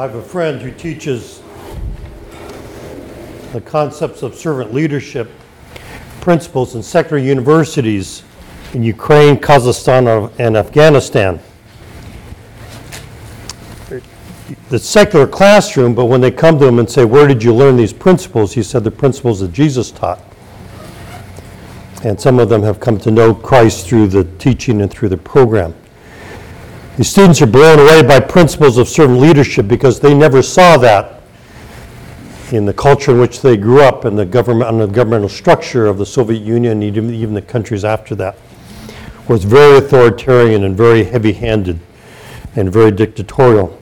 I have a friend who teaches the concepts of servant leadership principles in secular universities in Ukraine, Kazakhstan, and Afghanistan. The secular classroom, but when they come to him and say, "Where did you learn these principles?" he said, "The principles that Jesus taught." And some of them have come to know Christ through the teaching and through the program. These students are blown away by principles of servant leadership because they never saw that in the culture in which they grew up, in the governmental structure of the Soviet Union, even the countries after that, was very authoritarian and very heavy-handed and very dictatorial.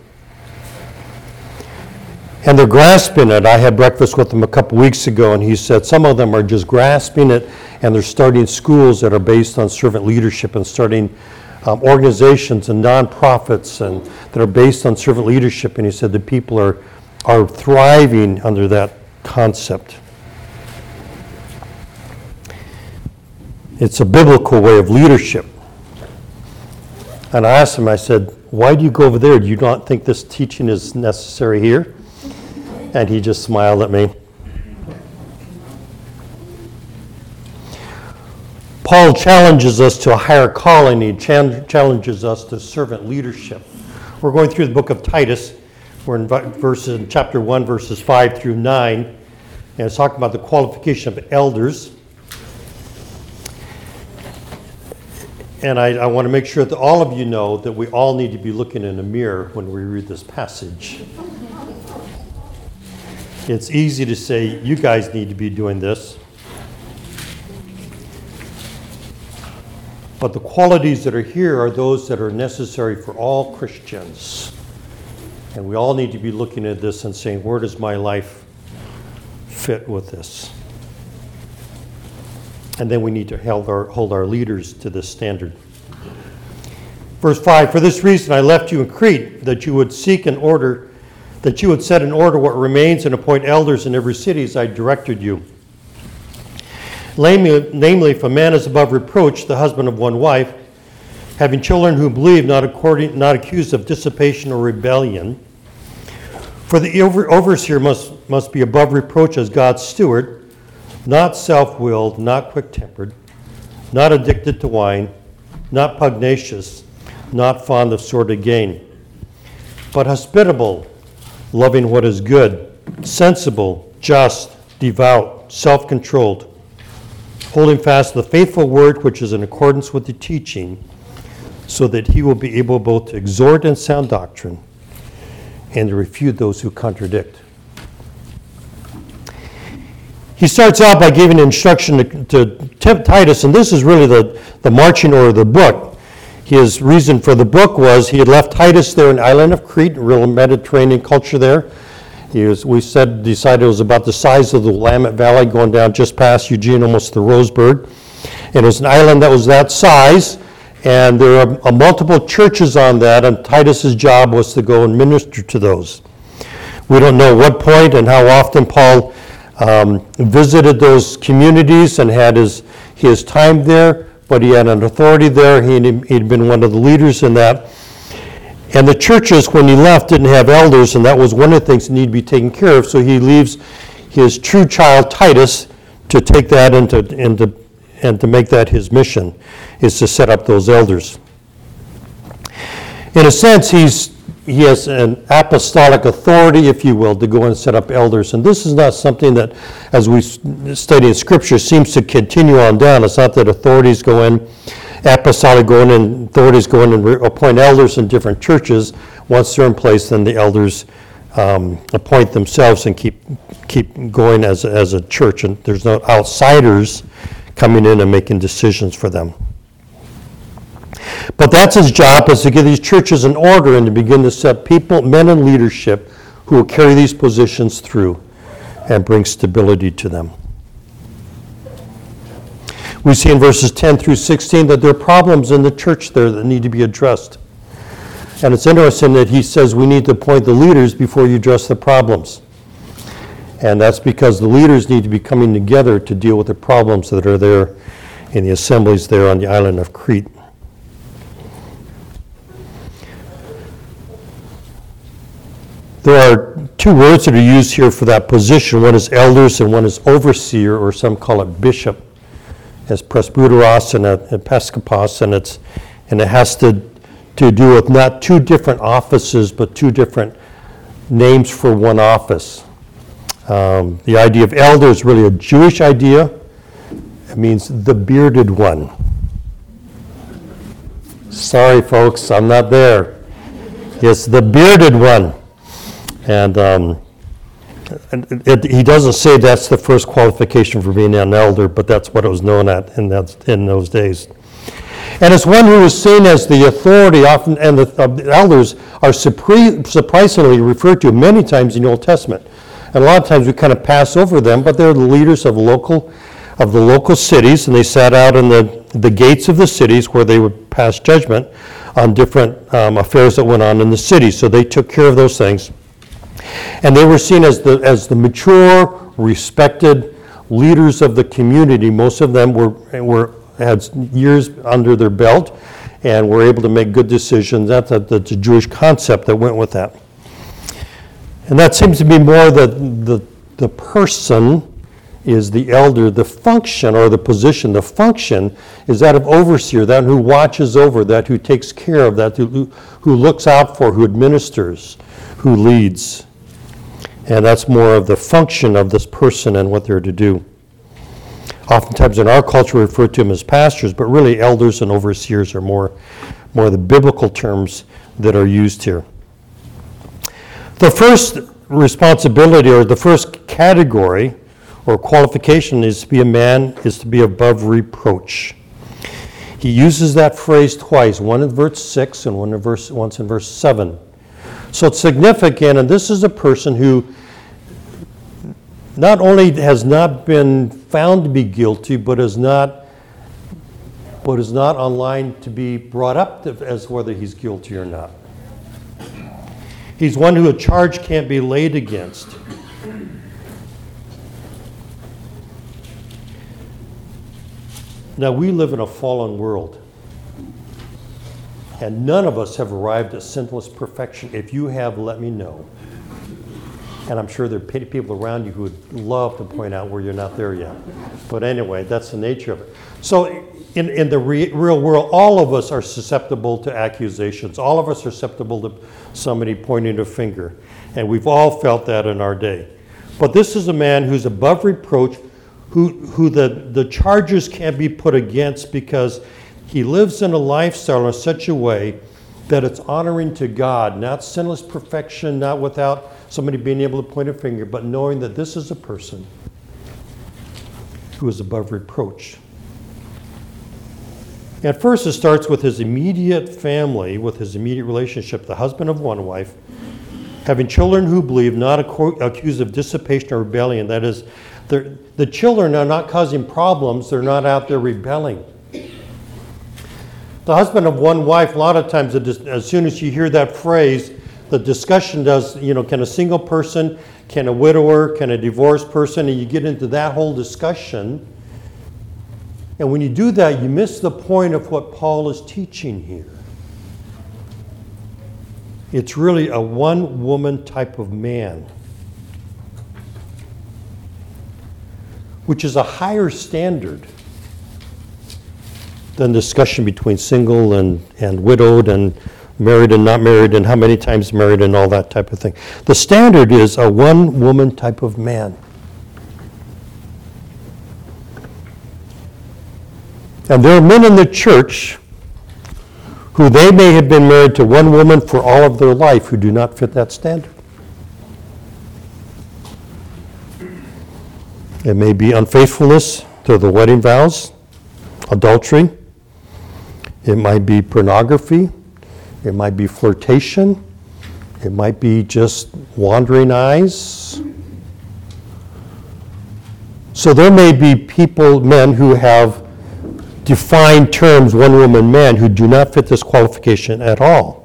And they're grasping it. I had breakfast with them a couple weeks ago, and he said some of them are just grasping it, and they're starting schools that are based on servant leadership and starting organizations and nonprofits and that are based on servant leadership. And he said the people are thriving under that concept. It's a biblical way of leadership. And I asked him, I said, "Why do you go over there? Do you not think this teaching is necessary here?" And he just smiled at me. Paul challenges us to a higher calling. He challenges us to servant leadership. We're going through the book of Titus. We're in chapter 1, verses 5 through 9. And it's talking about the qualification of elders. And I want to make sure that all of you know that we all need to be looking in a mirror when we read this passage. It's easy to say, you guys need to be doing this. But the qualities that are here are those that are necessary for all Christians. And we all need to be looking at this and saying, where does my life fit with this? And then we need to hold our leaders to this standard. Verse 5, "For this reason I left you in Crete, that you would set in order what remains and appoint elders in every city as I directed you. Namely, if a man is above reproach, the husband of one wife, having children who believe, not accused of dissipation or rebellion. For the overseer must be above reproach as God's steward, not self-willed, not quick-tempered, not addicted to wine, not pugnacious, not fond of sordid gain, but hospitable, loving what is good, sensible, just, devout, self-controlled, holding fast the faithful word which is in accordance with the teaching, so that he will be able both to exhort in sound doctrine and to refute those who contradict." He starts out by giving instruction to Titus, and this is really the marching order of the book. His reason for the book was he had left Titus there in the island of Crete, real Mediterranean culture there. Decided it was about the size of the Willamette Valley, going down just past Eugene, almost to Roseburg. And it was an island that was that size, and there are multiple churches on that, and Titus's job was to go and minister to those. We don't know what point and how often Paul visited those communities and had his time there, but he had an authority there. He'd been one of the leaders in that. And the churches, when he left, didn't have elders, and that was one of the things that need to be taken care of. So he leaves his true child, Titus, to take that and to make that his mission, is to set up those elders. In a sense, he has an apostolic authority, if you will, to go and set up elders. And this is not something that, as we study in Scripture, seems to continue on down. It's not that authorities go in, apostolic go in, and authorities go in and appoint elders in different churches. Once they're in place, then the elders appoint themselves and keep going as a church. And there's no outsiders coming in and making decisions for them. But that's his job, is to give these churches an order and to begin to set people, men in leadership, who will carry these positions through and bring stability to them. We see in verses 10 through 16 that there are problems in the church there that need to be addressed. And it's interesting that he says we need to appoint the leaders before you address the problems. And that's because the leaders need to be coming together to deal with the problems that are there in the assemblies there on the island of Crete. There are two words that are used here for that position. One is elders and one is overseer, or some call it bishop, as presbyteros and episkopos, and it has to do with not two different offices, but two different names for one office. The idea of elder is really a Jewish idea. It means the bearded one. Sorry, folks, I'm not there. It's the bearded one. And he doesn't say that's the first qualification for being an elder, but that's what it was known at in those days. And it's one who is seen as the authority often, and the elders are surprisingly referred to many times in the Old Testament. And a lot of times we kind of pass over them, but they're the leaders of the local cities, and they sat out in the gates of the cities where they would pass judgment on different affairs that went on in the city. So they took care of those things. And they were seen as the mature, respected leaders of the community. Most of them had years under their belt and were able to make good decisions. That's a Jewish concept that went with that. And that seems to be more the person is the elder. The function or the position, the function is that of overseer, that who watches over, that who takes care of, that who looks out for, who administers, who leads. And that's more of the function of this person and what they're to do. Oftentimes in our culture we refer to them as pastors, but really elders and overseers are more the biblical terms that are used here. The first responsibility or the first category or qualification is to be above reproach. He uses that phrase twice, one in verse 6 and once in verse 7. So it's significant, and this is a person who not only has not been found to be guilty, but is not online to be brought up as whether he's guilty or not. He's one who a charge can't be laid against. Now, we live in a fallen world, and none of us have arrived at sinless perfection. If you have, let me know. And I'm sure there are people around you who would love to point out where you're not there yet. But anyway, that's the nature of it. So in the real world, all of us are susceptible to accusations. All of us are susceptible to somebody pointing a finger. And we've all felt that in our day. But this is a man who's above reproach, who the charges can't be put against because he lives in a lifestyle in such a way that it's honoring to God, not sinless perfection, not without somebody being able to point a finger, but knowing that this is a person who is above reproach. At first, it starts with his immediate family, with his immediate relationship, the husband of one wife, having children who believe, not accused of dissipation or rebellion. That is, the children are not causing problems, they're not out there rebelling. The husband of one wife, a lot of times, as soon as you hear that phrase, the discussion does, can a single person, can a widower, can a divorced person, and you get into that whole discussion. And when you do that, you miss the point of what Paul is teaching here. It's really a one-woman type of man, which is a higher standard than discussion between single and widowed and married and not married and how many times married and all that type of thing. The standard is a one-woman type of man. And there are men in the church who they may have been married to one woman for all of their life who do not fit that standard. It may be unfaithfulness to the wedding vows, adultery. It might be pornography. It might be flirtation. It might be just wandering eyes. So there may be men who have defined terms, one woman man, who do not fit this qualification at all.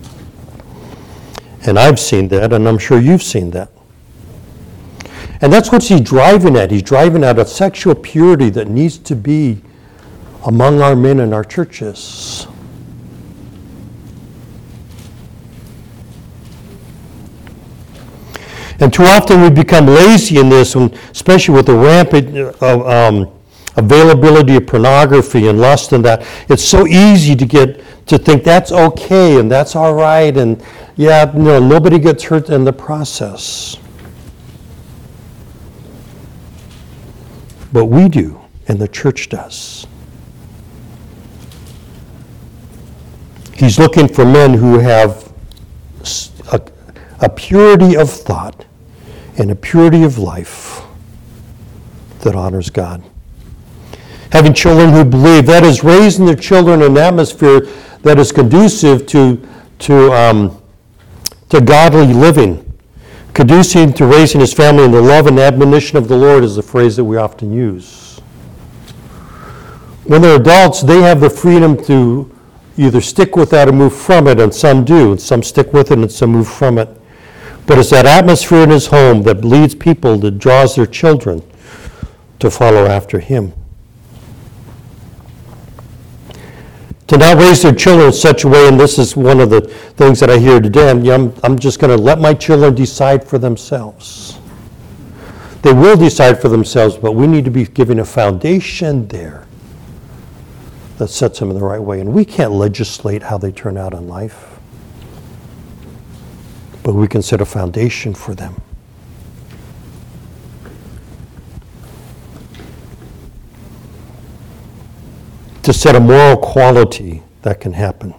And I've seen that, and I'm sure you've seen that. And that's what he's driving at. He's driving at a sexual purity that needs to be among our men in our churches. And too often we become lazy in this, especially with the rampant availability of pornography and lust and that. It's so easy to think that's okay and that's all right, and nobody gets hurt in the process. But we do, and the church does. He's looking for men who have a purity of thought and a purity of life that honors God. Having children who believe, that is raising their children in an atmosphere that is conducive to godly living. Conducive to raising his family in the love and admonition of the Lord is the phrase that we often use. When they're adults, they have the freedom to either stick with that or move from it, and some do. Some stick with it and some move from it. But it's that atmosphere in his home that leads people, that draws their children to follow after him. To not raise their children in such a way, and this is one of the things that I hear today, I'm just going to let my children decide for themselves. They will decide for themselves, but we need to be giving a foundation there that sets them in the right way. And we can't legislate how they turn out in life, but we can set a foundation for them. To set a moral quality that can happen.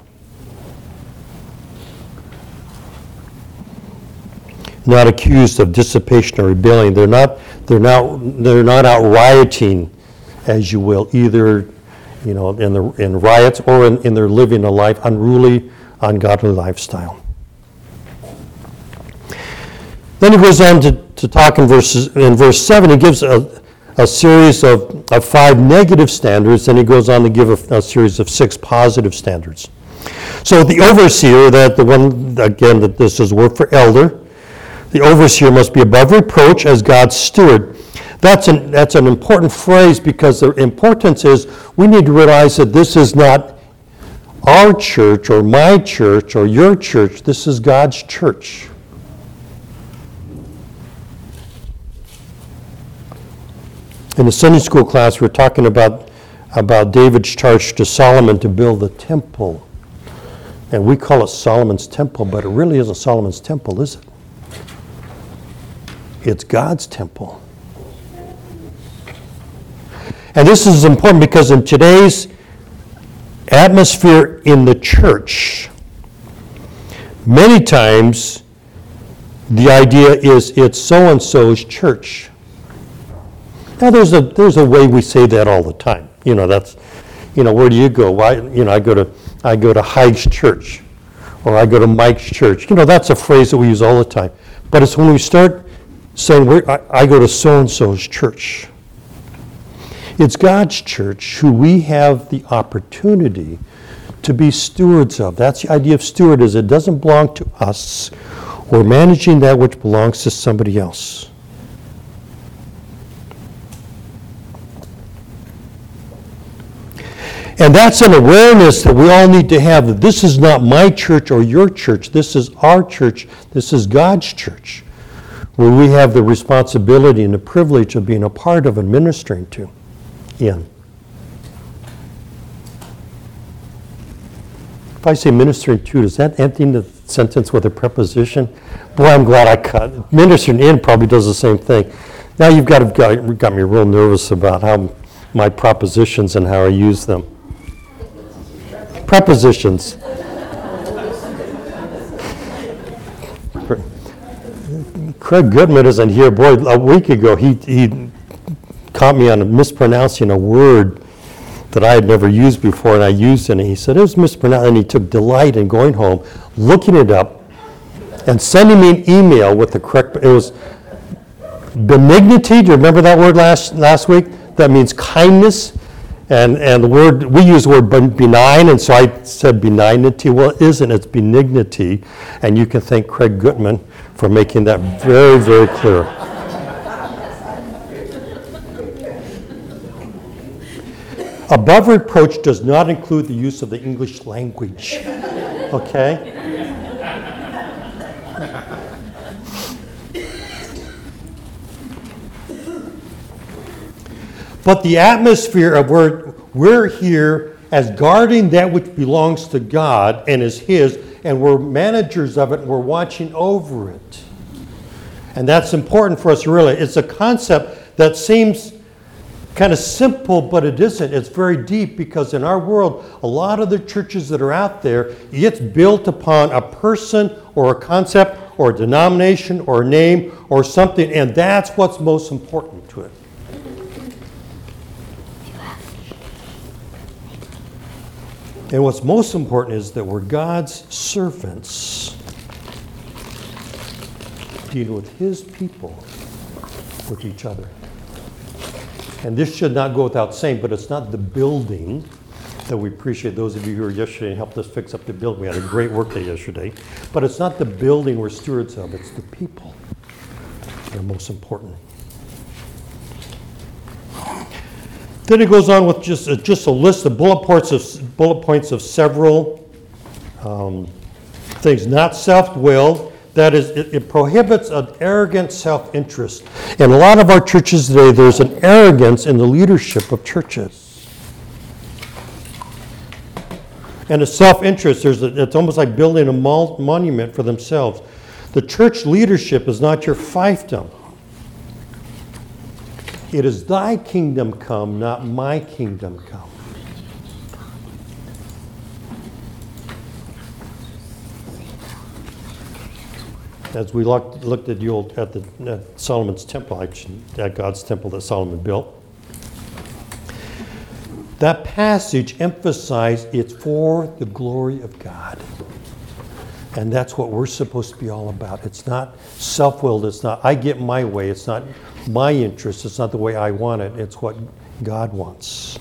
Not accused of dissipation or rebellion. They're not out rioting, as you will, either in riots or in their living a life, unruly, ungodly lifestyle. Then he goes on to talk in verse 7. He gives a series of 5 negative standards, and he goes on to give a series of 6 positive standards. So the overseer, that this is word for elder, the overseer must be above reproach as God's steward. That's an important phrase, because the importance is we need to realize that this is not our church or my church or your church. This is God's church. In the Sunday school class, we're talking about David's charge to Solomon to build the temple. And we call it Solomon's temple, but it really isn't Solomon's temple, is it? It's God's temple. And this is important because in today's atmosphere in the church, many times the idea is it's so-and-so's church. Now, there's a way we say that all the time. That's, where do you go? Why? I go to Hyde's church, or I go to Mike's church. That's a phrase that we use all the time. But it's when we start saying, I go to so-and-so's church. It's God's church who we have the opportunity to be stewards of. That's the idea of steward, is it doesn't belong to us. We're managing that which belongs to somebody else. And that's an awareness that we all need to have, that this is not my church or your church. This is our church. This is God's church, where we have the responsibility and the privilege of being a part of and ministering to in. If I say ministering to, does that end the sentence with a preposition? Boy, I'm glad I cut. Ministering in probably does the same thing. Now you've got me real nervous about how my propositions and how I use them. Prepositions. Craig Goodman isn't here. Boy, a week ago he caught me on mispronouncing a word that I had never used before, and I used it, and he said it was mispronounced, and he took delight in going home, looking it up, and sending me an email with the correct. It was benignity. Do you remember that word last week? That means kindness. And the word, we use the word benign, and so I said benignity. Well, it isn't, it's benignity. And you can thank Craig Goodman for making that very, very clear. Above reproach does not include the use of the English language. Okay? But the atmosphere of where we're here as guarding that which belongs to God and is His, and we're managers of it, and we're watching over it. And that's important for us, really. It's a concept that seems kind of simple, but it isn't. It's very deep, because in our world, a lot of the churches that are out there, it's built upon a person or a concept or a denomination or a name or something, and that's what's most important to it. And what's most important is that we're God's servants dealing with His people, with each other. And this should not go without saying, but it's not the building that we appreciate. Those of you who were yesterday and helped us fix up the building. We had a great work day yesterday. But it's not the building we're stewards of, it's the people that are most important. Then it goes on with just a list of bullet points of several things. Not self-willed. That is, it prohibits an arrogant self-interest. In a lot of our churches today, there's an arrogance in the leadership of churches. And a self-interest, it's almost like building a monument for themselves. The church leadership is not your fiefdom. It is thy kingdom come, not my kingdom come. As we looked at Solomon's temple, at God's temple that Solomon built, that passage emphasized it's for the glory of God. And that's what we're supposed to be all about. It's not self-willed. It's not, I get my way. It's not my interest. It's not the way I want it. It's what God wants.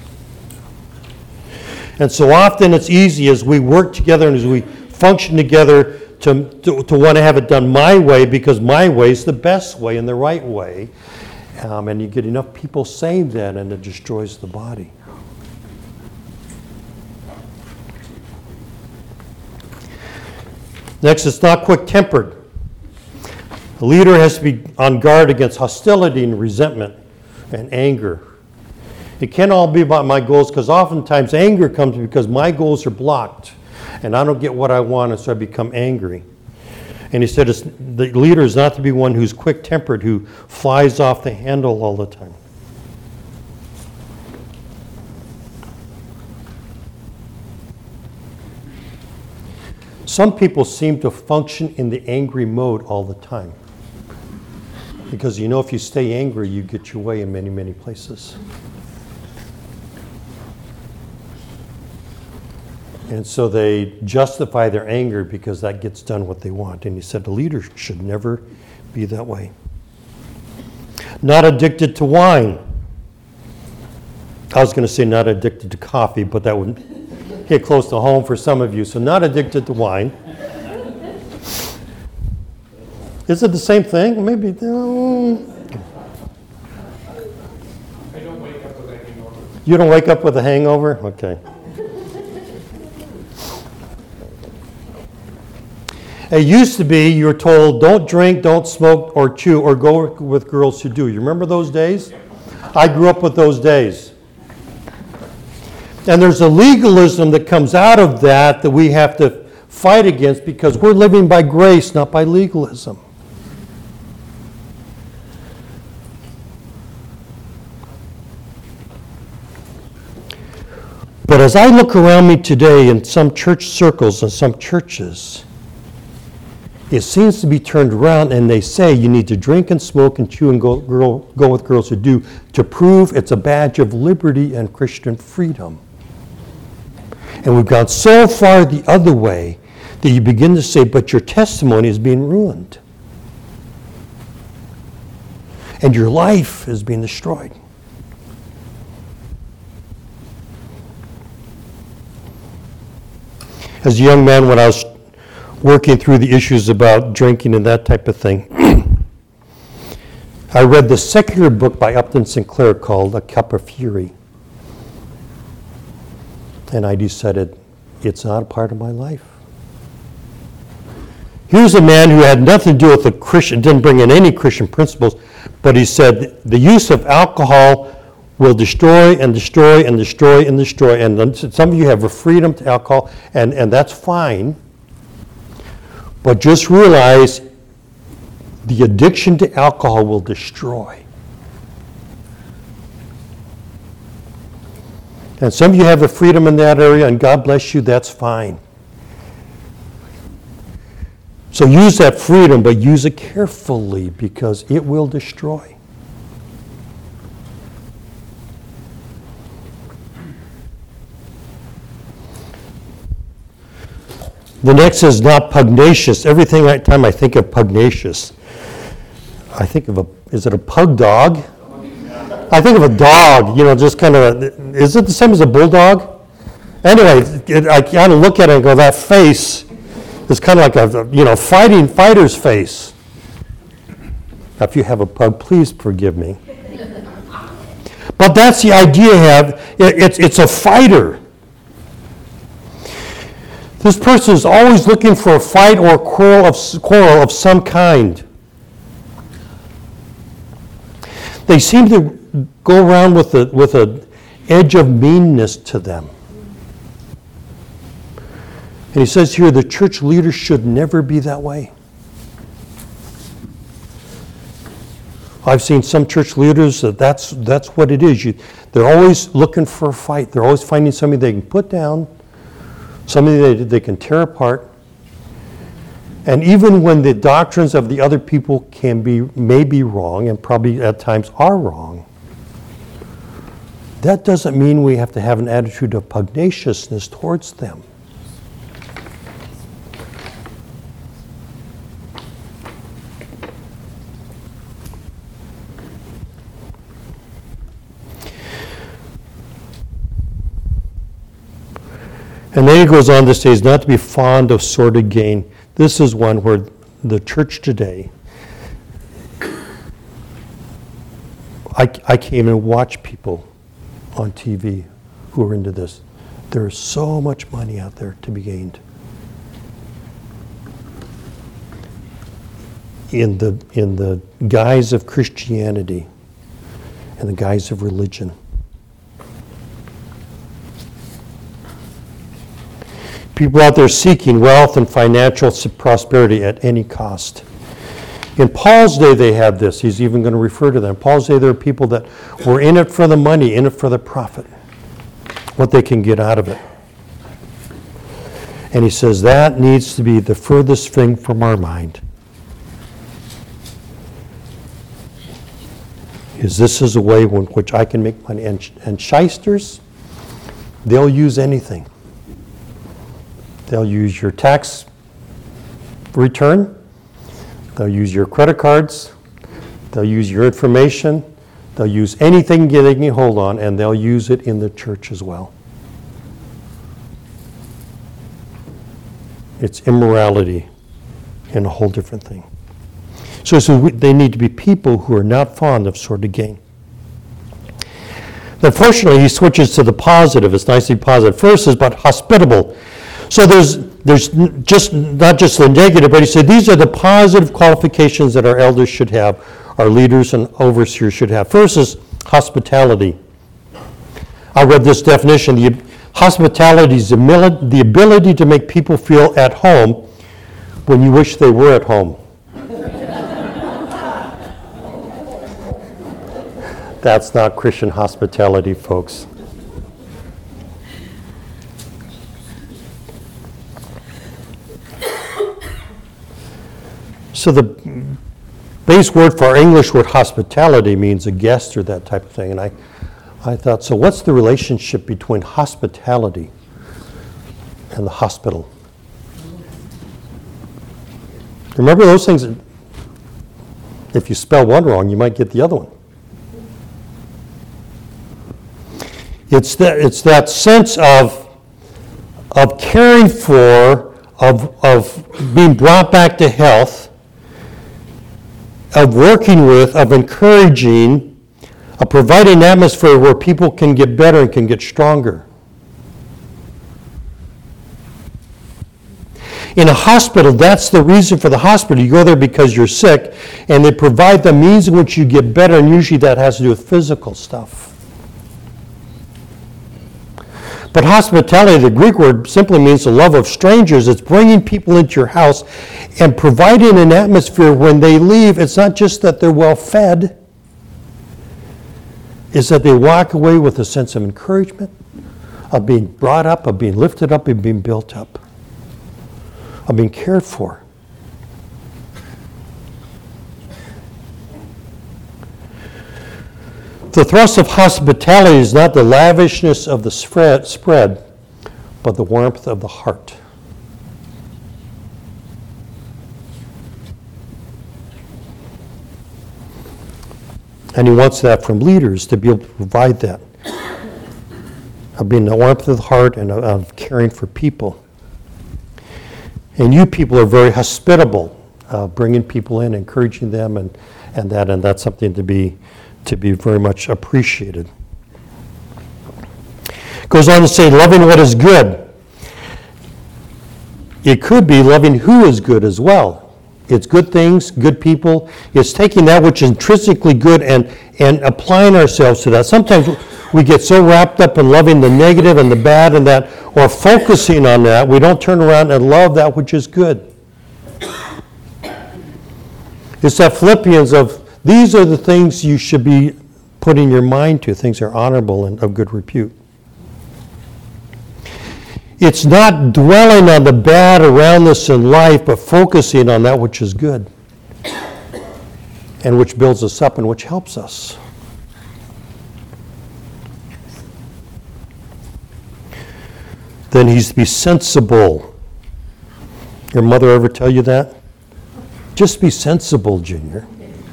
And so often it's easy as we work together and as we function together to want to have it done my way, because my way is the best way and the right way. And you get enough people saying that, and it destroys the body. Next, it's not quick-tempered. A leader has to be on guard against hostility and resentment and anger. It can't all be about my goals, because oftentimes anger comes because my goals are blocked and I don't get what I want, and so I become angry. And he said the leader is not to be one who's quick-tempered, who flies off the handle all the time. Some people seem to function in the angry mode all the time. Because if you stay angry, you get your way in many, many places. And so they justify their anger because that gets done what they want. And he said the leader should never be that way. Not addicted to wine. I was going to say not addicted to coffee, but that would hit close to home for some of you. So not addicted to wine. Is it the same thing? Maybe. I don't wake up with a hangover. You don't wake up with a hangover? Okay. It used to be you were told, don't drink, don't smoke, or chew, or go with girls who do. You remember those days? I grew up with those days. And there's a legalism that comes out of that we have to fight against, because we're living by grace, not by legalism. But as I look around me today in some church circles and some churches, it seems to be turned around, and they say you need to drink and smoke and chew and go with girls who do, to prove it's a badge of liberty and Christian freedom. And we've gone so far the other way that you begin to say, but your testimony is being ruined. And your life is being destroyed. As a young man, when I was working through the issues about drinking and that type of thing, I read the secular book by Upton Sinclair called A Cup of Fury. And I decided, it's not a part of my life. Here's a man who had nothing to do with the Christian, didn't bring in any Christian principles, but he said the use of alcohol will destroy and destroy and destroy and destroy. And then some of you have a freedom to alcohol, and that's fine. But just realize the addiction to alcohol will destroy. And some of you have a freedom in that area, and God bless you, that's fine. So use that freedom, but use it carefully because it will destroy. The next is not pugnacious. Every time I think of pugnacious, I think of is it a pug dog? I think of a dog, just kind of, is it the same as a bulldog? Anyway, I kind of look at it and go, that face is kind of like a, fighter's face. Now, if you have a pug, please forgive me. But that's the idea you have. It's a fighter. This person is always looking for a fight or a quarrel of some kind. They seem to go around with an edge of meanness to them. And he says here, the church leaders should never be that way. I've seen some church leaders that's what it is. They're always looking for a fight. They're always finding somebody they can put down, somebody they can tear apart. And even when the doctrines of the other people may be wrong, and probably at times are wrong, that doesn't mean we have to have an attitude of pugnaciousness towards them. And then he goes on to say, is not to be fond of sordid gain. This is one where the church today, I can't even watch people on TV who are into this. There's so much money out there to be gained. In the guise of Christianity and the guise of religion. People out there seeking wealth and financial prosperity at any cost. In Paul's day, they had this. He's even going to refer to them. In Paul's day, there are people that were in it for the money, in it for the profit, what they can get out of it. And he says that needs to be the furthest thing from our mind. This is a way in which I can make money. And shysters, they'll use anything. They'll use your tax return. They'll use your credit cards. They'll use your information. They'll use anything they can hold on, and they'll use it in the church as well. It's immorality and a whole different thing. So they need to be people who are not fond of sordid gain. Unfortunately, he switches to the positive. It's nicely positive. First is about hospitable. So there's just not just the negative, but he said these are the positive qualifications that our elders should have, our leaders and overseers should have. First is hospitality. I read this definition. Hospitality is the ability to make people feel at home when you wish they were at home. That's not Christian hospitality, folks. So the base word for our English word hospitality means a guest or that type of thing. And I thought, so what's the relationship between hospitality and the hospital? Remember those things, if you spell one wrong, you might get the other one. It's that sense of caring for, of being brought back to health, of working with, of encouraging, of providing an atmosphere where people can get better and can get stronger. In a hospital, that's the reason for the hospital. You go there because you're sick, and they provide the means in which you get better, and usually that has to do with physical stuff. But hospitality, the Greek word, simply means the love of strangers. It's bringing people into your house and providing an atmosphere when they leave. It's not just that they're well fed, it's that they walk away with a sense of encouragement, of being brought up, of being lifted up, of being built up, of being cared for. The thrust of hospitality is not the lavishness of the spread, but the warmth of the heart. And he wants that from leaders, to be able to provide that, of being the warmth of the heart and of caring for people. And you people are very hospitable, bringing people in, encouraging them, and that's something to be very much appreciated. Goes on to say, loving what is good. It could be loving who is good as well. It's good things, good people. It's taking that which is intrinsically good and applying ourselves to that. Sometimes we get so wrapped up in loving the negative and the bad and that, or focusing on that, we don't turn around and love that which is good. It's that Philippians of, these are the things you should be putting your mind to, things that are honorable and of good repute. It's not dwelling on the bad around us in life, but focusing on that which is good and which builds us up and which helps us. Then he's to be sensible. Your mother ever tell you that? Just be sensible, Junior.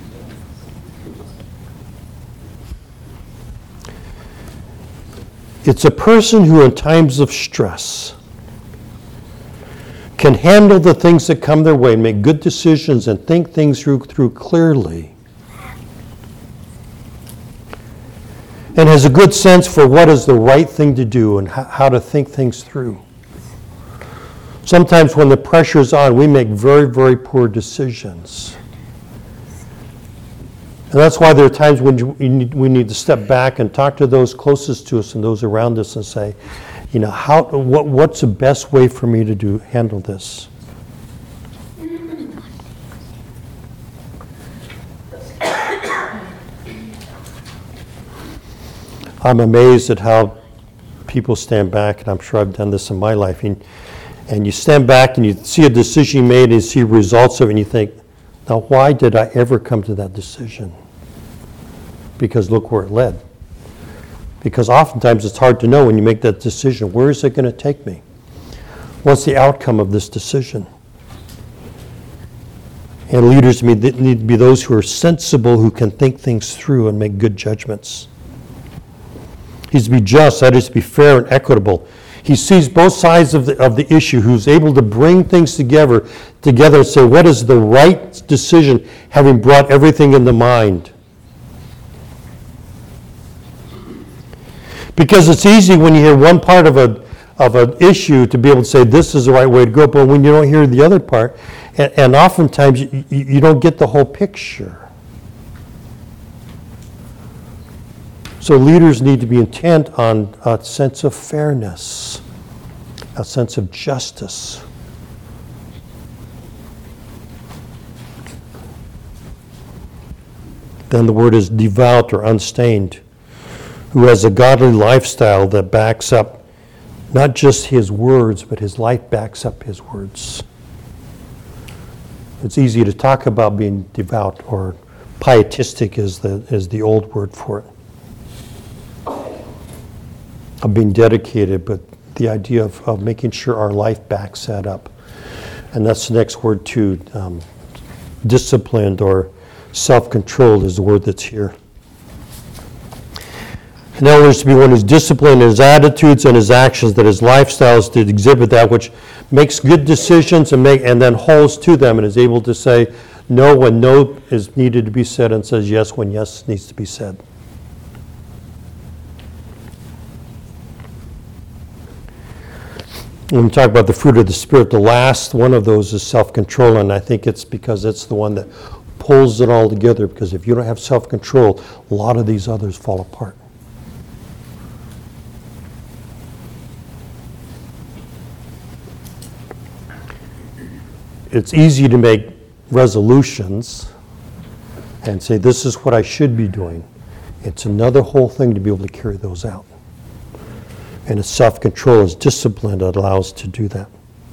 It's a person who in times of stress can handle the things that come their way, make good decisions, and think things through clearly. And has a good sense for what is the right thing to do and how to think things through. Sometimes when the pressure's on, we make very, very poor decisions. And that's why there are times when we need to step back and talk to those closest to us and those around us and say, you know, what's the best way for me to handle this? I'm amazed at how people stand back, and I'm sure I've done this in my life, and you stand back and you see a decision you made and you see results of it and you think, now, why did I ever come to that decision? Because look where it led. Because oftentimes it's hard to know when you make that decision, where is it going to take me? What's the outcome of this decision? And leaders need to be those who are sensible, who can think things through and make good judgments. He's to be just, that is to be fair and equitable. He sees both sides of the issue, who's able to bring things together and say, what is the right decision, having brought everything into mind? Because it's easy when you hear one part of an issue to be able to say, this is the right way to go, but when you don't hear the other part, and oftentimes you don't get the whole picture. So leaders need to be intent on a sense of fairness, a sense of justice. Then the word is devout or unstained, who has a godly lifestyle that backs up not just his words, but his life backs up his words. It's easy to talk about being devout, or pietistic is the old word for it. Of being dedicated, but the idea of making sure our life backs that up. And that's the next word too. Disciplined or self-controlled is the word that's here. In other words, to be one who's disciplined in his attitudes and his actions, that his lifestyle is to exhibit that which makes good decisions and then holds to them and is able to say no when no is needed to be said and says yes when yes needs to be said. When we talk about the fruit of the Spirit, the last one of those is self-control, and I think it's because it's the one that pulls it all together, because if you don't have self-control, a lot of these others fall apart. it's easy to make resolutions and say, this is what I should be doing. It's another whole thing to be able to carry those out. And it's self-control, it's discipline that allows us to do that.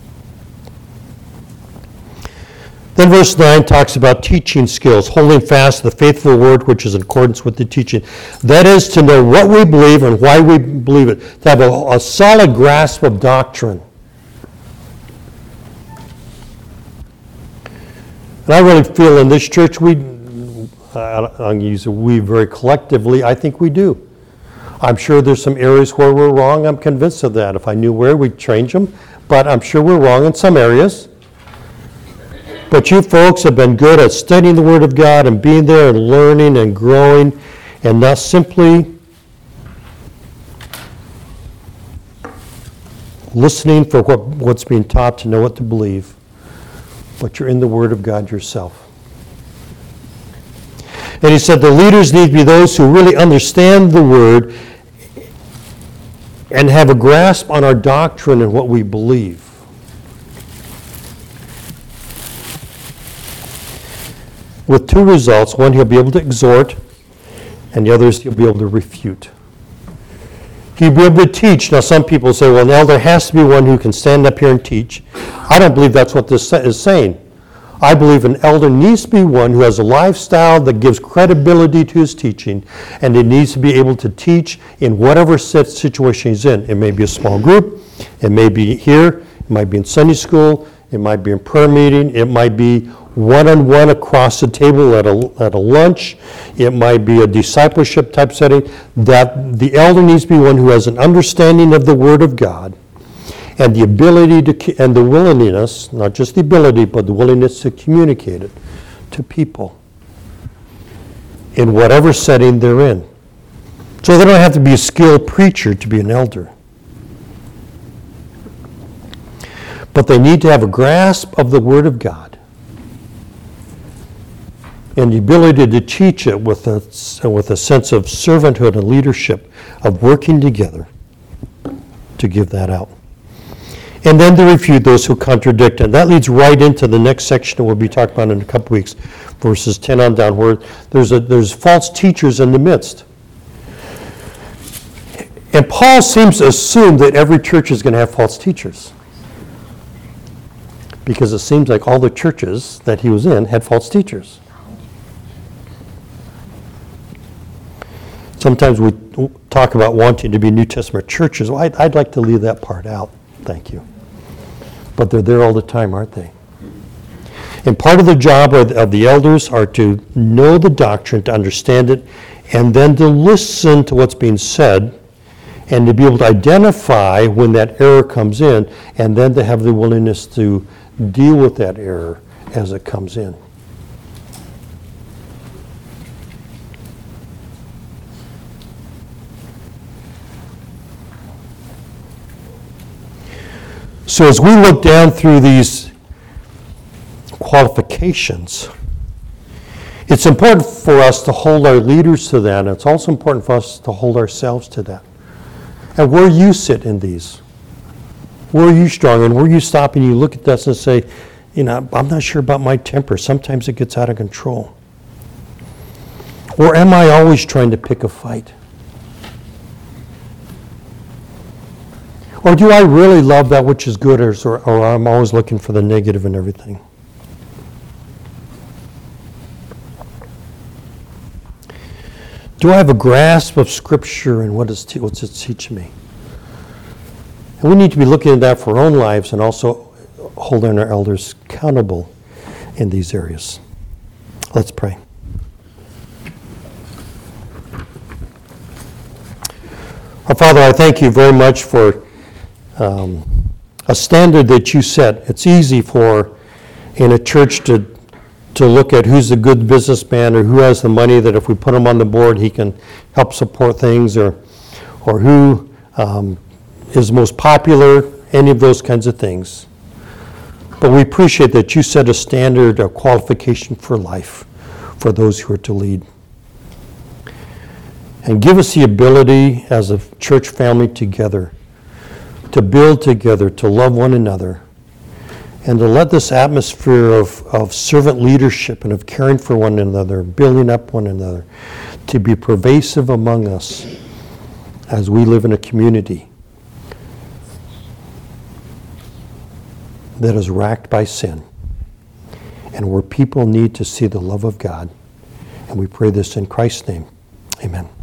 Then verse 9 talks about teaching skills, holding fast the faithful word which is in accordance with the teaching. That is to know what we believe and why we believe it, to have a solid grasp of doctrine. And I really feel in this church, I'll use a we very collectively, I think we do. I'm sure there's some areas where we're wrong. I'm convinced of that. If I knew where, we'd change them. But I'm sure we're wrong in some areas. But you folks have been good at studying the Word of God and being there and learning and growing and not simply listening for what's being taught to know what to believe, but you're in the Word of God yourself. And he said the leaders need to be those who really understand the Word and have a grasp on our doctrine and what we believe. With two results. One, he'll be able to exhort, and the other is he'll be able to refute. He'll be able to teach. Now, some people say, well, an elder has to be one who can stand up here and teach. I don't believe that's what this is saying. I believe an elder needs to be one who has a lifestyle that gives credibility to his teaching, and he needs to be able to teach in whatever situation he's in. It may be a small group, it may be here, it might be in Sunday school, it might be in prayer meeting, it might be one-on-one across the table at a lunch, it might be a discipleship type setting, that the elder needs to be one who has an understanding of the Word of God and the ability to, and the willingness, not just the ability, but the willingness to communicate it to people in whatever setting they're in. So they don't have to be a skilled preacher to be an elder. But they need to have a grasp of the Word of God and the ability to teach it with a sense of servanthood and leadership, of working together to give that out. And then to refute those who contradict. And that leads right into the next section that we'll be talking about in a couple weeks, verses 10 on down, where there's false teachers in the midst. And Paul seems to assume that every church is going to have false teachers, because it seems like all the churches that he was in had false teachers. Sometimes we talk about wanting to be New Testament churches. Well, I'd like to leave that part out. Thank you. But they're there all the time, aren't they? And part of the job of the elders are to know the doctrine, to understand it, and then to listen to what's being said, and to be able to identify when that error comes in, and then to have the willingness to deal with that error as it comes in. So as we look down through these qualifications, it's important for us to hold our leaders to that, and it's also important for us to hold ourselves to that. And where you sit in these, where are you strong, and where you stop and you look at this and say, I'm not sure about my temper. Sometimes it gets out of control. Or am I always trying to pick a fight? Or do I really love that which is good, or I'm always looking for the negative in everything? Do I have a grasp of Scripture and what's it teaching me? And we need to be looking at that for our own lives and also holding our elders accountable in these areas. Let's pray. Our Father, I thank you very much for a standard that you set. It's easy in a church to look at who's a good businessman or who has the money that if we put him on the board he can help support things, or who is most popular, any of those kinds of things. But we appreciate that you set a standard, a qualification for life for those who are to lead. And give us the ability as a church family together to build together, to love one another, And to let this atmosphere of servant leadership and of caring for one another, building up one another, to be pervasive among us as we live in a community that is racked by sin and where people need to see the love of God. And we pray this in Christ's name. Amen.